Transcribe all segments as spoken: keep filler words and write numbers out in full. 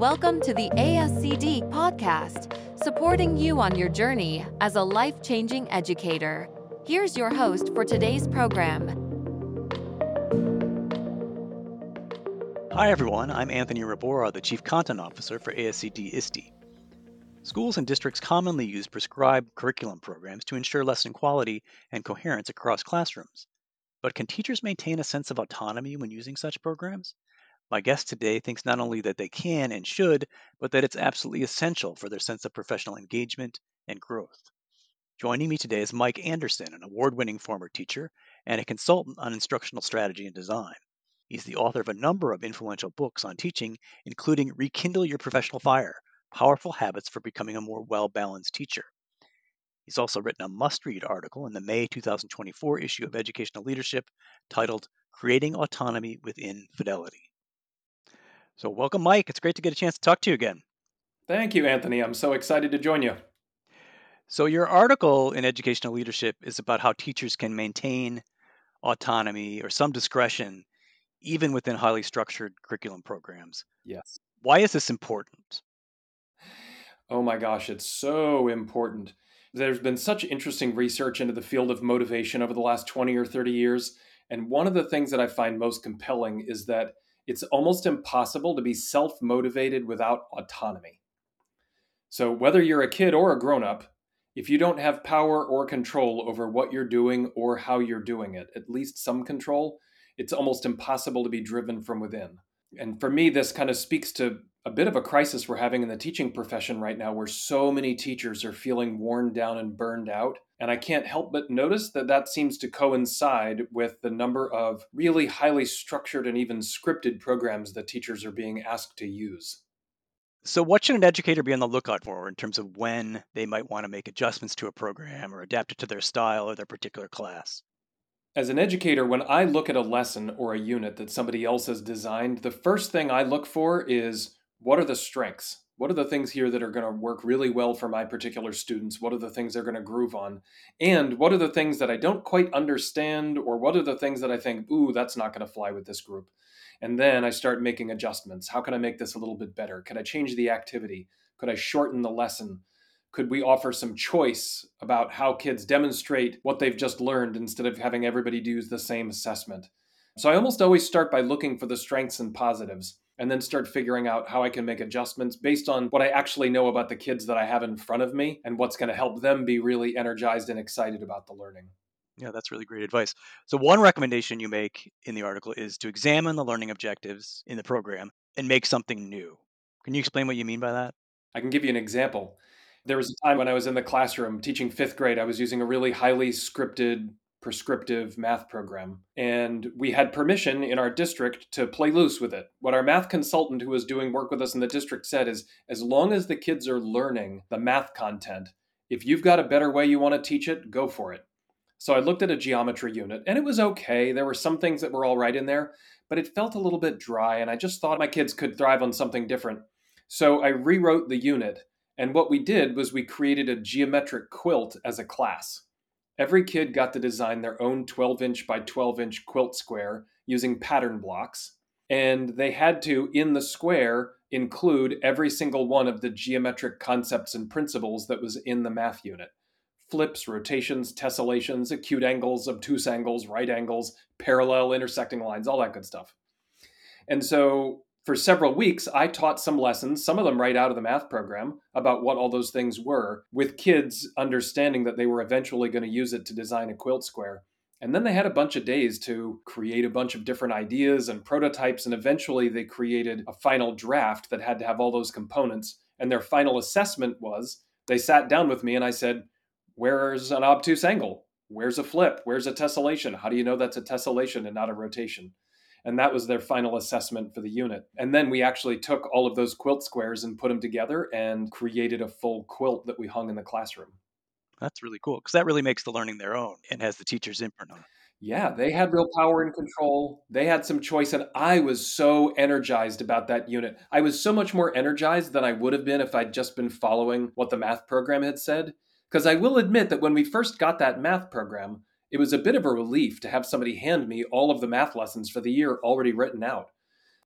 Welcome to the A S C D podcast, supporting you on your journey as a life-changing educator. Here's your host for today's program. Hi everyone, I'm Anthony Rabora, the Chief Content Officer for A S C D I S T E. Schools and districts commonly use prescribed curriculum programs to ensure lesson quality and coherence across classrooms. But can teachers maintain a sense of autonomy when using such programs? My guest today thinks not only that they can and should, but that it's absolutely essential for their sense of professional engagement and growth. Joining me today is Mike Anderson, an award-winning former teacher and a consultant on instructional strategy and design. He's the author of a number of influential books on teaching, including Rekindle Your Professional Fire, Powerful Habits for Becoming a More Well-Balanced Teacher. He's also written a must-read article in the May two thousand twenty-four issue of Educational Leadership titled Creating Autonomy Within Fidelity. So welcome, Mike. It's great to get a chance to talk to you again. Thank you, Anthony. I'm so excited to join you. So your article in Educational Leadership is about how teachers can maintain autonomy or some discretion even within highly structured curriculum programs. Yes. Why is this important? Oh my gosh, it's so important. There's been such interesting research into the field of motivation over the last twenty or thirty years. And one of the things that I find most compelling is that it's almost impossible to be self-motivated without autonomy. So whether you're a kid or a grown-up, if you don't have power or control over what you're doing or how you're doing it, at least some control, it's almost impossible to be driven from within. And for me, this kind of speaks to a bit of a crisis we're having in the teaching profession right now, where so many teachers are feeling worn down and burned out. And I can't help but notice that that seems to coincide with the number of really highly structured and even scripted programs that teachers are being asked to use. So what should an educator be on the lookout for in terms of when they might want to make adjustments to a program or adapt it to their style or their particular class? As an educator, when I look at a lesson or a unit that somebody else has designed, the first thing I look for is, what are the strengths? What are the things here that are going to work really well for my particular students? What are the things they're going to groove on? And what are the things that I don't quite understand? Or what are the things that I think, ooh, that's not going to fly with this group? And then I start making adjustments. How can I make this a little bit better? Could I change the activity? Could I shorten the lesson? Could we offer some choice about how kids demonstrate what they've just learned instead of having everybody do the same assessment? So I almost always start by looking for the strengths and positives, and then start figuring out how I can make adjustments based on what I actually know about the kids that I have in front of me and what's going to help them be really energized and excited about the learning. Yeah, that's really great advice. So one recommendation you make in the article is to examine the learning objectives in the program and make something new. Can you explain what you mean by that? I can give you an example. There was a time when I was in the classroom teaching fifth grade. I was using a really highly scripted, prescriptive math program. And we had permission in our district to play loose with it. What our math consultant who was doing work with us in the district said is, as long as the kids are learning the math content, if you've got a better way you want to teach it, go for it. So I looked at a geometry unit and it was okay. There were some things that were all right in there, but it felt a little bit dry. And I just thought my kids could thrive on something different. So I rewrote the unit. And what we did was we created a geometric quilt as a class. Every kid got to design their own twelve inch by twelve inch quilt square using pattern blocks. And they had to, in the square, include every single one of the geometric concepts and principles that was in the math unit. Flips, rotations, tessellations, acute angles, obtuse angles, right angles, parallel intersecting lines, all that good stuff. And so for several weeks, I taught some lessons, some of them right out of the math program, about what all those things were, with kids understanding that they were eventually going to use it to design a quilt square. And then they had a bunch of days to create a bunch of different ideas and prototypes, and eventually they created a final draft that had to have all those components. And their final assessment was, they sat down with me and I said, where's an obtuse angle? Where's a flip? Where's a tessellation? How do you know that's a tessellation and not a rotation? And that was their final assessment for the unit. And then we actually took all of those quilt squares and put them together and created a full quilt that we hung in the classroom. That's really cool because that really makes the learning their own and has the teacher's imprint on it. Yeah, they had real power and control. They had some choice, and I was so energized about that unit. I was so much more energized than I would have been if I'd just been following what the math program had said. Because I will admit that when we first got that math program, it was a bit of a relief to have somebody hand me all of the math lessons for the year already written out.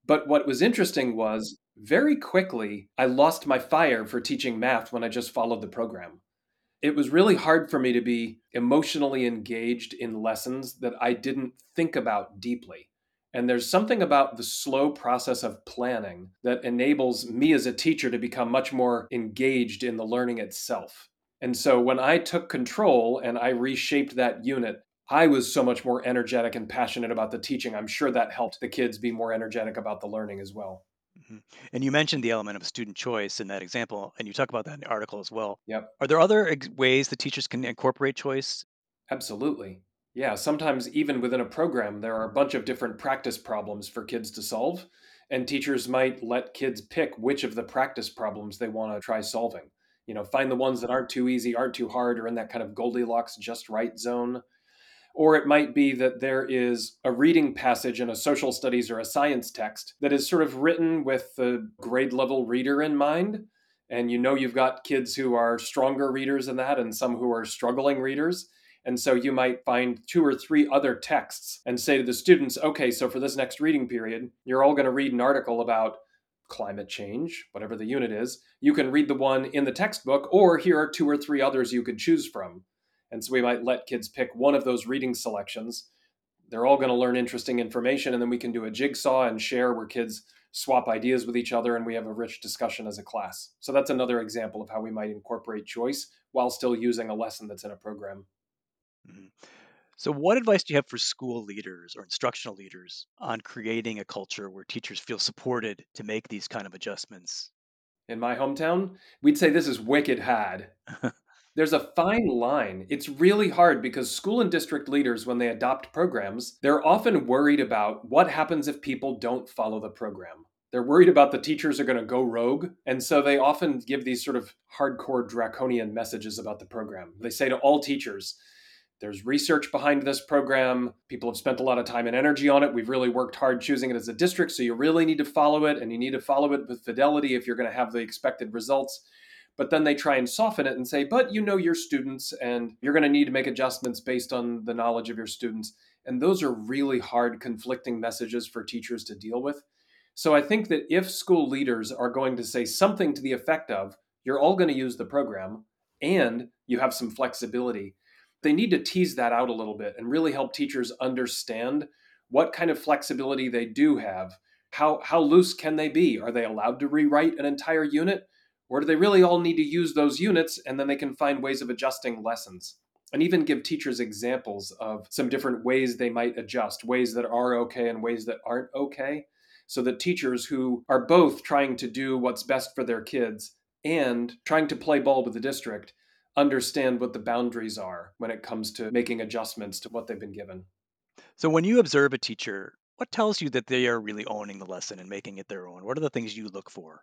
But what was interesting was very quickly, I lost my fire for teaching math when I just followed the program. It was really hard for me to be emotionally engaged in lessons that I didn't think about deeply. And there's something about the slow process of planning that enables me as a teacher to become much more engaged in the learning itself. And so when I took control and I reshaped that unit, I was so much more energetic and passionate about the teaching. I'm sure that helped the kids be more energetic about the learning as well. Mhm. And you mentioned the element of student choice in that example, and you talk about that in the article as well. Yep. Are there other ex- ways that teachers can incorporate choice? Absolutely. Yeah, sometimes even within a program, there are a bunch of different practice problems for kids to solve, and teachers might let kids pick which of the practice problems they want to try solving. You know, find the ones that aren't too easy, aren't too hard, or in that kind of Goldilocks just right zone. Or it might be that there is a reading passage in a social studies or a science text that is sort of written with the grade level reader in mind. And you know you've got kids who are stronger readers than that and some who are struggling readers. And so you might find two or three other texts and say to the students, okay, so for this next reading period, you're all going to read an article about climate change, whatever the unit is. You can read the one in the textbook, or here are two or three others you could choose from. And so we might let kids pick one of those reading selections. They're all going to learn interesting information, and then we can do a jigsaw and share where kids swap ideas with each other and we have a rich discussion as a class. So that's another example of how we might incorporate choice while still using a lesson that's in a program. Mhm. So, what advice do you have for school leaders or instructional leaders on creating a culture where teachers feel supported to make these kind of adjustments? In my hometown, we'd say this is wicked hard. There's a fine line. It's really hard because school and district leaders, when they adopt programs, they're often worried about what happens if people don't follow the program. They're worried about the teachers are going to go rogue. And so they often give these sort of hardcore draconian messages about the program. They say to all teachers, there's research behind this program. People have spent a lot of time and energy on it. We've really worked hard choosing it as a district. So you really need to follow it, and you need to follow it with fidelity if you're going to have the expected results. But then they try and soften it and say, but you know your students, and you're going to need to make adjustments based on the knowledge of your students. And those are really hard, conflicting messages for teachers to deal with. So I think that if school leaders are going to say something to the effect of, you're all going to use the program and you have some flexibility, they need to tease that out a little bit and really help teachers understand what kind of flexibility they do have. How, how loose can they be? Are they allowed to rewrite an entire unit? Or do they really all need to use those units and then they can find ways of adjusting lessons? And even give teachers examples of some different ways they might adjust, ways that are okay and ways that aren't okay, so that teachers who are both trying to do what's best for their kids and trying to play ball with the district understand what the boundaries are when it comes to making adjustments to what they've been given. So, when you observe a teacher, what tells you that they are really owning the lesson and making it their own? What are the things you look for?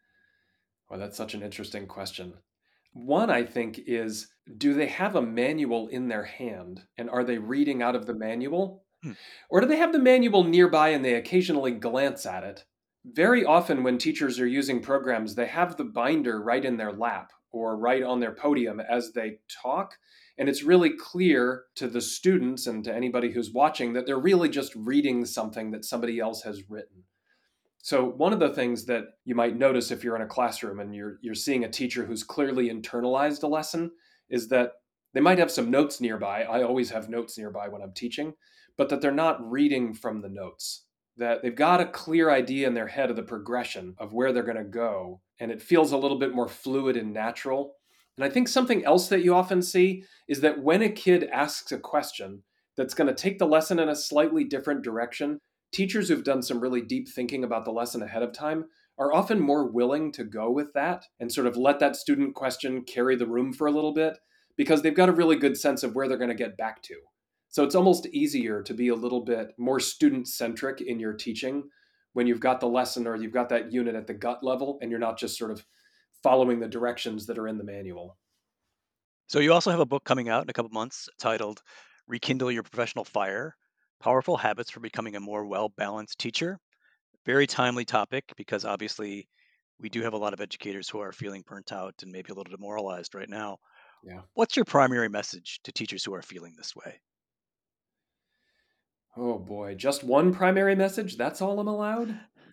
Well, that's such an interesting question. One, I think, is do they have a manual in their hand and are they reading out of the manual? Hmm. Or do they have the manual nearby and they occasionally glance at it? Very often, when teachers are using programs, they have the binder right in their lap or right on their podium as they talk. And it's really clear to the students and to anybody who's watching that they're really just reading something that somebody else has written. So one of the things that you might notice if you're in a classroom and you're you're seeing a teacher who's clearly internalized a lesson is that they might have some notes nearby. I always have notes nearby when I'm teaching, but that they're not reading from the notes. That they've got a clear idea in their head of the progression of where they're going to go, and it feels a little bit more fluid and natural. And I think something else that you often see is that when a kid asks a question that's going to take the lesson in a slightly different direction, teachers who've done some really deep thinking about the lesson ahead of time are often more willing to go with that and sort of let that student question carry the room for a little bit because they've got a really good sense of where they're going to get back to. So it's almost easier to be a little bit more student centric in your teaching when you've got the lesson or you've got that unit at the gut level and you're not just sort of following the directions that are in the manual. So, you also have a book coming out in a couple months titled Rekindle Your Professional Fire: Powerful Habits for Becoming a More Well Balanced Teacher. Very timely topic because obviously we do have a lot of educators who are feeling burnt out and maybe a little demoralized right now. Yeah. What's your primary message to teachers who are feeling this way? Oh boy, just one primary message? That's all I'm allowed?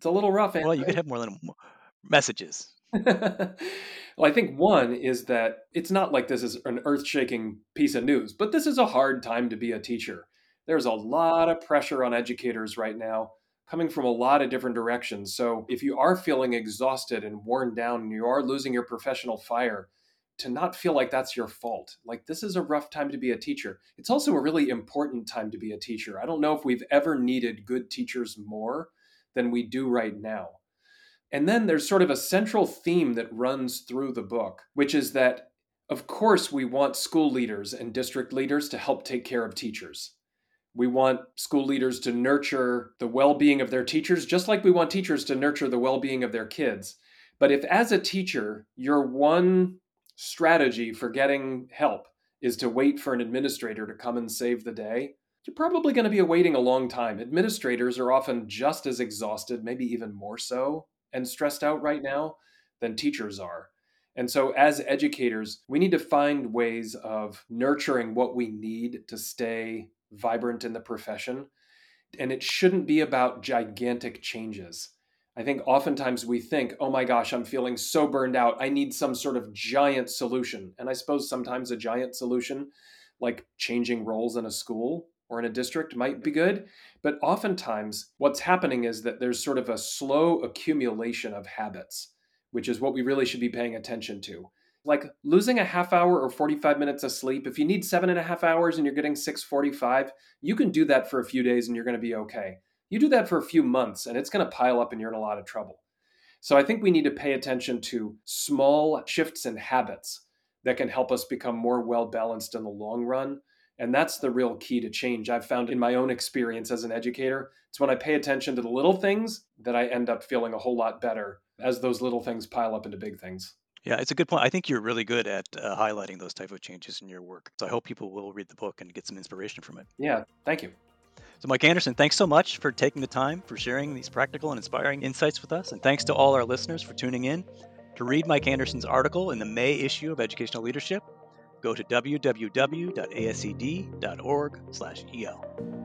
It's a little rough, Well, you could Anthony. have more than m- messages. Well, I think one is that it's not like this is an earth shaking piece of news, but this is a hard time to be a teacher. There's a lot of pressure on educators right now, coming from a lot of different directions. So if you are feeling exhausted and worn down and you are losing your professional fire, to not feel like that's your fault. Like, this is a rough time to be a teacher. It's also a really important time to be a teacher. I don't know if we've ever needed good teachers more than we do right now. And then there's sort of a central theme that runs through the book, which is that, of course, we want school leaders and district leaders to help take care of teachers. We want school leaders to nurture the well being of their teachers, just like we want teachers to nurture the well being of their kids. But if, as a teacher, your one strategy for getting help is to wait for an administrator to come and save the day, you're probably going to be waiting a long time. Administrators are often just as exhausted, maybe even more so, and stressed out right now than teachers are. And so, as educators, we need to find ways of nurturing what we need to stay vibrant in the profession. And it shouldn't be about gigantic changes. I think oftentimes we think, oh my gosh, I'm feeling so burned out. I need some sort of giant solution. And I suppose sometimes a giant solution, like changing roles in a school or in a district, might be good. But oftentimes, what's happening is that there's sort of a slow accumulation of habits, which is what we really should be paying attention to. Like losing a half hour or forty-five minutes of sleep, if you need seven and a half hours and you're getting six forty-five, you can do that for a few days and you're going to be okay. You do that for a few months and it's going to pile up and you're in a lot of trouble. So I think we need to pay attention to small shifts in habits that can help us become more well balanced in the long run. And that's the real key to change. I've found in my own experience as an educator, it's when I pay attention to the little things that I end up feeling a whole lot better as those little things pile up into big things. Yeah, it's a good point. I think you're really good at uh, highlighting those type of changes in your work. So I hope people will read the book and get some inspiration from it. Yeah, thank you. So, Mike Anderson, thanks so much for taking the time for sharing these practical and inspiring insights with us. And thanks to all our listeners for tuning in. To read Mike Anderson's article in the May issue of Educational Leadership, go to w w w dot a s c d dot org slash e l.